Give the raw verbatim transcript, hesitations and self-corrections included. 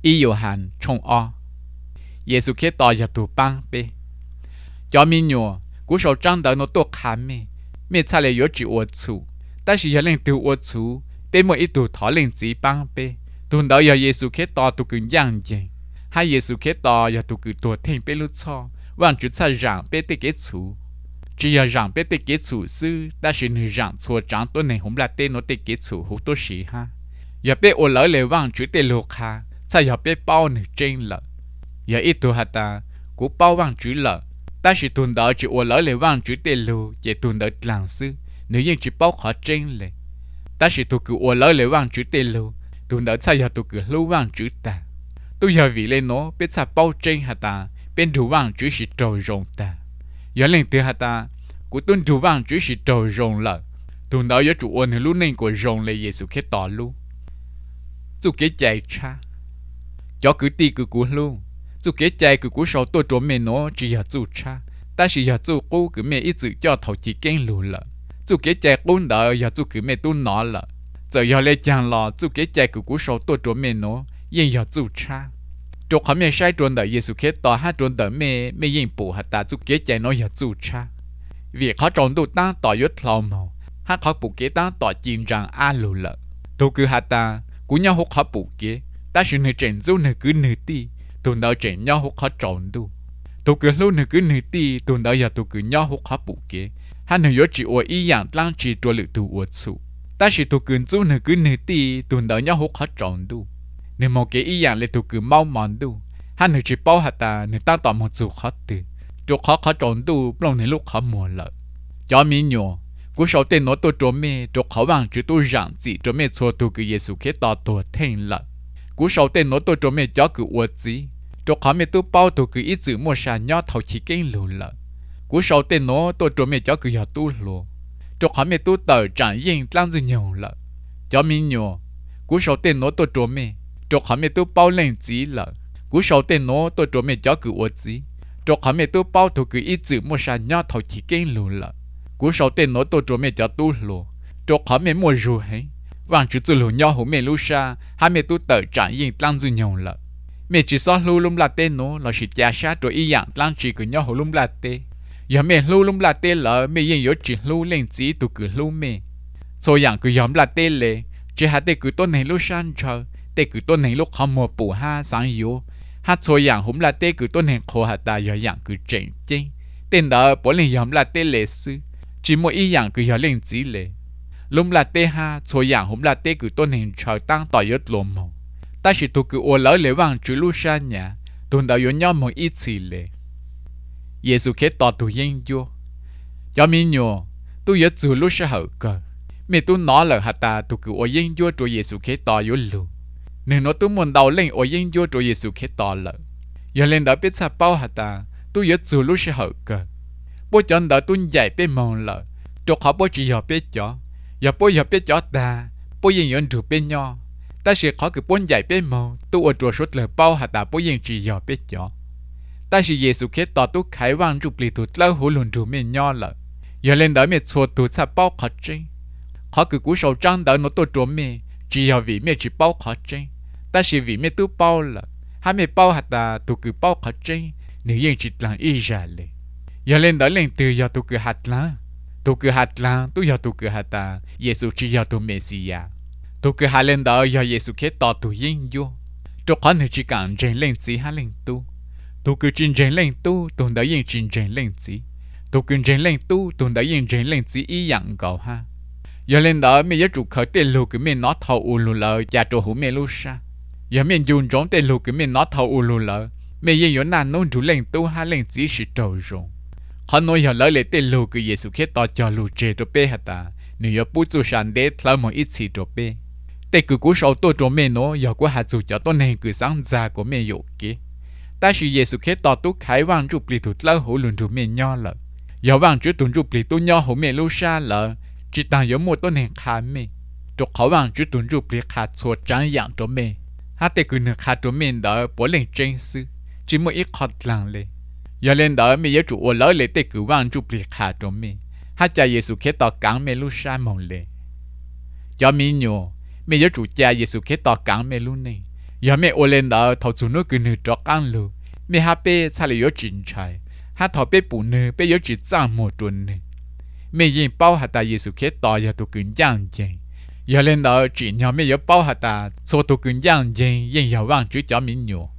y yêu hàn trong o Giêsu khế tỏ giờ tụ băng bê cho mình nhua cú sầu trăng đỡ nó tốt khám mê mẹ cha lại yếu chỉ uất chủ ta chỉ lên từ uất chủ bên mỗi ít tụ thọ lên chỉ băng bê tuần đó giờ Giêsu khế tỏ tụ cứ giang gì hai Giêsu khế tỏ giờ tụ cứ tụ thêm bê lút cho vang chú cha rằng bê tê kế chủ chỉ giờ rằng bê tê kế chủ sư ta chỉ nữ rằng chùa trắng tôi này không là tên nó tê kế chủ hữu tôi sĩ ha giờ bê ô lỡ lệ vang chú tê lô kha cha giờ bê bao nữ trên lợ giờ ít tụ hạt ta cú bao vang chú lợ ta chỉ tuần đó chỉ ô lỡ lệ vang chú tê lô chỉ tuần đó làng sư nữ dân chỉ bao khó trên lệ ta chỉ tụ cứ ô lỡ lệ vang chú tê lô tuần đó cha giờ tụ cứ lưu vang chú ta tôi giờ vì lên nó biết cha bao trên hạt ta bên đủ vang chú chỉ trầu rồng ta giờ lên từ hạt ta cú tuần đủ vang chú chỉ trầu rồng lợ tuần đó giờ chủ ôn thì lúc nên của rồng là Giêsu khế tỏ luôn chú kế chạy cha cho cứ ti cứ cú luôn chú kế chạy cứ cú sau tôi trốn mẹ nó chỉ giờ chú cha ta chỉ giờ chú cô cứ mẹ ít chữ cho thầu chỉ kén lù lợ chú kế chạy cún đỡ giờ chú cứ mẹ tôi nó lợ giờ giờ lấy chàng lò chú kế chạy cứ cú sau tôi trốn mẹ nó yên giờ chú cha cho họ mẹ sai trốn đỡ Giêsu khế tỏ hát trốn đỡ mẹ mẹ yên bù hạt ta chú kế chạy nó giờ chú cha vì họ trốn đồ ta tỏ yếu thầu màu hát họ bù kế ta tỏ chín rằng a lù lợ tôi cứ hạt ta cú nhau hút họ bù kế ta chỉ nơi trên dâu nơi cứ nơi ti tuần đó trên nhau hút họ trộn đu tôi cứ lâu nơi cứ nơi ti tuần đó giờ tôi cứ nhau hút họ bù kế hắn nơi yếu chỉ ủa ý dạng lang chỉ trôi lự tu ủa su ta chỉ tôi cứ dâu nơi cứ nơi ti tuần đó nhau hút họ trộn đu nếu một cái ý dạng là tôi cứ mau mòn đu hắn nơi chỉ bao hạt ta nơi ta tỏ một số khó từ chỗ khó khó trộn đu lòng nơi lúc khó mùa lợ cho mình nhổ cú sau tên nó tôi trốn mê chỗ khó bằng chứ tôi rằng chỉ trốn mê cho tôi cứ Giêsu khế tỏ tôi thành lợ cú sau tên nó tôi trốn mê cho cứ uất gì chỗ khó mê tôi bao tôi cứ ít chữ mua sàn nhau thầu chỉ kén lù lợ cú sau tên nó tôi trốn mê cho cứ giờ tu lù chỗ khó mê tôi tờ chẳng yên lăng dư nhiều lợ cho mình nhổ cú sau tên nó tôi trốn mê chỗ khó mê tôi bao lên chỉ lợ cú sau tên nó tôi trốn mê cho cứ uất gì chỗ khó mê tôi bao tôi cứ ít chữ mua sàn nhau thầu chỉ kén lù lợ cú sau tên nó tôi trốn mẹ cho tu lù chỗ khó mẹ mua rùa hay vàng chữ từ lù nhau hổ mẹ lu sa hai mẹ tu tự trả yên tăng dư nhiều lợ mẹ chỉ so lu lum là tên nó là chỉ cha sát rồi ý dạng tăng chỉ cứ nhau hổ lum là tê giờ mẹ lu lum là tê lợ mẹ yên yếu chỉ lu lên chỉ tu cứ lu mẹ số dạng cứ giống là tê lệ chỉ hai tê cứ tôn này lu san chờ tê cứ tôn này lúc không mua bù ha sáng yếu hát số dạng hổ là tê cứ tôn này khổ hạt ta giờ dạng cứ chỉnh chỉnh tên đó bỏ lên giống là tê lệ sư chỉ mỗi ý dạng cứ giờ lên chỉ lệ lúc là tê ha số dạng hôm là tê cứ tôn hình trời tăng tỏi yếu lồm màu ta chỉ tu cứ ô lỡ lệ vàng chữ lu sa nhà tuần đầu yếu nhau một ít gì lệ Giêsu khế tỏ tu yên vô cho mình nhổ tu yếu chữ lu sa hậu cờ mẹ tu nói là hạt ta tu cứ ô yên vô rồi Giêsu khế tỏ yếu lù nên nó tu muốn đầu lên ô yên vô rồi Giêsu khế tỏ lợ giờ lên đó biết sao bao hạt ta tu yếu chữ lu sa hậu cờ bố chọn đỡ tuân dạy bên mòn lợ trục họ bố chỉ học biết chó giờ bố học biết chó ta bố yên yên được bên nhau ta sẽ khó cứ bốn dạy bên mòn tu ở chỗ số lời bao hạt ta bố yên chỉ học biết chó ta sẽ Giêsu khế tỏ tu khai vang chụp lì tu lâu hồ luận được bên nhau lợ giờ lên đỡ mẹ chùa tu sa bao khó chơi khó cứ cú sầu trăng đỡ nó tu trốn mẹ chỉ học vì mẹ chỉ bao khó chơi ta sẽ vì mẹ tu bao lợ hai mẹ bao hạt ta tu cứ bao khó chơi nếu yên chỉ làm y ra lệ giờ lên đó lên từ giờ tôi cứ hạt lá tôi cứ hạt lá tôi giờ tôi cứ hạt ta Giêsu chỉ giờ tôi Messia tôi cứ hạt lên đó giờ Giêsu khế tỏ tôi yên vô tôi khó nữa chỉ cần trên lên gì hạt lên tu tôi cứ trên trên lên tu tôi đã yên trên trên lên gì tôi cứ trên lên tu tôi đã yên trên lên gì ý dạng cầu ha giờ lên đó mình giờ chủ khởi tiền lù cái mình nó thầu u lù lợ cha trâu hú mình lu sa giờ mình dùng giống tiền lù cái mình nó thầu u lù lợ mình giờ有难弄主lên tu hạt lên gì是trâu rồng họ nói họ lấy lấy tên lù cái Giêsu khế tỏ cho lù chế đồ bê hả ta nếu bút chú sản đế thở một ít xì đồ bê để cứ cú sau tôi cho mẹ nó giờ có hạt chú cho tôi nên cứ sáng ra của mẹ dụ kia ta chỉ Giêsu khế tỏ tu khai vang chụp lì tụt lâu hổ lùn chụp mẹ nhỏ lợ giờ vang chụp tụt chụp lì tu nhỏ hổ mẹ lu sa lợ chỉ tăng giờ một tôi nên khai mẹ chụp khó vang chụp tụt chụp lì khai chùa trắng dạng cho mẹ hát để cứ nửa khai cho mẹ đó bỏ lên trên sư chỉ một ít khó lằng lệ giờ lên đó mẹ giáo chủ lỡ lệ tê cử vang chụp liệt hạ cho mẹ hát cha Giêsu khế tỏ cắn mẹ lu sa mong lệ cho mẹ nhổ mẹ giáo chủ cha Giêsu khế tỏ cắn mẹ lu này giờ mẹ ô lên đó thầu chủ nó cứ nửa trọ ăn luôn mẹ ha bé xa lại yếu chỉnh trái ha thầu bé bù nửa bé yếu chỉ trang một tuần nè mẹ yên bao hạt ta Giêsu khế tỏ giờ tụ cứng giang chèn giờ lên đó chỉ nhau mẹ yếu bao hạt ta số tụ cứng giang chèn yên giờ vang chữ cho mình nhiều